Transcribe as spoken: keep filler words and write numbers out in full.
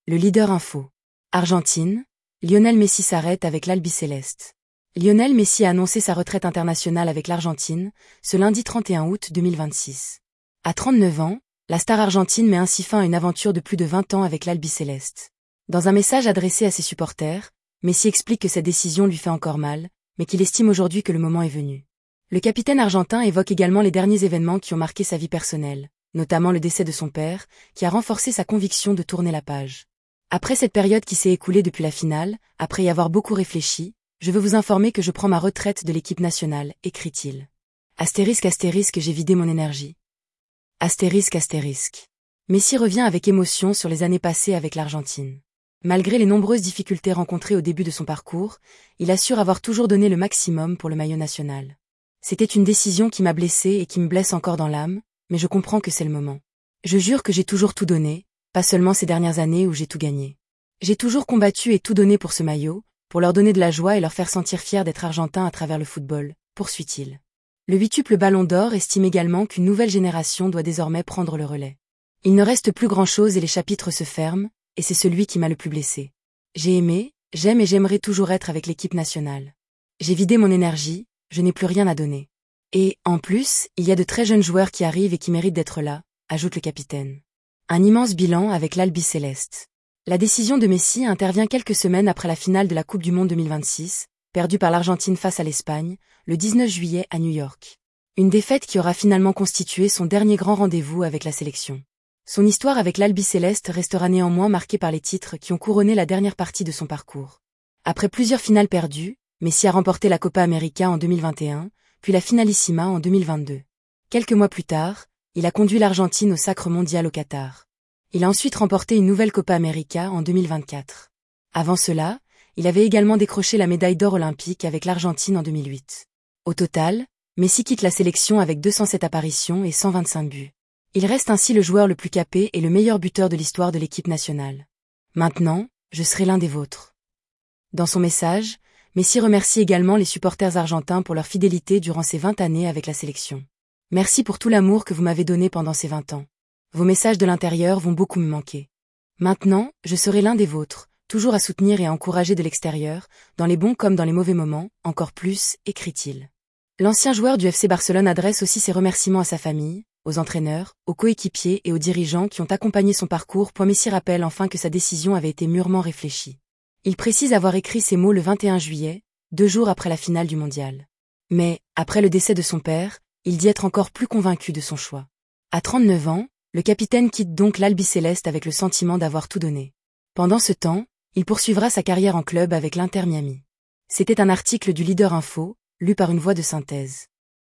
Le leader info. Argentine, Lionel Messi s'arrête avec l'Albiceleste. Lionel Messi a annoncé sa retraite internationale avec l'Argentine, ce lundi trente et un août deux mille vingt-six. À trente-neuf ans, la star argentine met ainsi fin à une aventure de plus de vingt ans avec l'Albiceleste. Dans un message adressé à ses supporters, Messi explique que cette décision lui fait encore mal, mais qu'il estime aujourd'hui que le moment est venu. Le capitaine argentin évoque également les derniers événements qui ont marqué sa vie personnelle, notamment le décès de son père, qui a renforcé sa conviction de tourner la page. Après cette période qui s'est écoulée depuis la finale, après y avoir beaucoup réfléchi, je veux vous informer que je prends ma retraite de l'équipe nationale, écrit-il. Astérisque astérisque j'ai vidé mon énergie. Astérisque astérisque. Messi revient avec émotion sur les années passées avec l'Argentine. Malgré les nombreuses difficultés rencontrées au début de son parcours, il assure avoir toujours donné le maximum pour le maillot national. C'était une décision qui m'a blessé et qui me blesse encore dans l'âme, mais je comprends que c'est le moment. Je jure que j'ai toujours tout donné, pas seulement ces dernières années où j'ai tout gagné. J'ai toujours combattu et tout donné pour ce maillot, pour leur donner de la joie et leur faire sentir fiers d'être argentins à travers le football, poursuit-il. Le huituple Ballon d'Or estime également qu'une nouvelle génération doit désormais prendre le relais. Il ne reste plus grand-chose et les chapitres se ferment, et c'est celui qui m'a le plus blessé. J'ai aimé, j'aime et j'aimerais toujours être avec l'équipe nationale. J'ai vidé mon énergie, je n'ai plus rien à donner. Et, en plus, il y a de très jeunes joueurs qui arrivent et qui méritent d'être là, ajoute le capitaine. Un immense bilan avec l'Albiceleste. La décision de Messi intervient quelques semaines après la finale de la Coupe du Monde deux mille vingt-six, perdue par l'Argentine face à l'Espagne, le dix-neuf juillet à New York. Une défaite qui aura finalement constitué son dernier grand rendez-vous avec la sélection. Son histoire avec l'Albiceleste restera néanmoins marquée par les titres qui ont couronné la dernière partie de son parcours. Après plusieurs finales perdues, Messi a remporté la Copa América en deux mille vingt et un, puis la Finalissima en deux mille vingt-deux. Quelques mois plus tard, il a conduit l'Argentine au sacre mondial au Qatar. Il a ensuite remporté une nouvelle Copa América en deux mille vingt-quatre. Avant cela, il avait également décroché la médaille d'or olympique avec l'Argentine en deux mille huit. Au total, Messi quitte la sélection avec deux cent sept apparitions et cent vingt-cinq buts. Il reste ainsi le joueur le plus capé et le meilleur buteur de l'histoire de l'équipe nationale. Maintenant, je serai l'un des vôtres. Dans son message, Messi remercie également les supporters argentins pour leur fidélité durant ces vingt années avec la sélection. Merci pour tout l'amour que vous m'avez donné pendant ces vingt ans. Vos messages de l'intérieur vont beaucoup me manquer. Maintenant, je serai l'un des vôtres, toujours à soutenir et à encourager de l'extérieur, dans les bons comme dans les mauvais moments, encore plus, écrit-il. L'ancien joueur du F C Barcelone adresse aussi ses remerciements à sa famille, aux entraîneurs, aux coéquipiers et aux dirigeants qui ont accompagné son parcours. Messi rappelle enfin que sa décision avait été mûrement réfléchie. Il précise avoir écrit ces mots le vingt et un juillet, deux jours après la finale du mondial. Mais, après le décès de son père, il dit être encore plus convaincu de son choix. À trente-neuf ans, le capitaine quitte donc l'Albiceleste avec le sentiment d'avoir tout donné. Pendant ce temps, il poursuivra sa carrière en club avec l'Inter Miami. C'était un article du Leader Info, lu par une voix de synthèse.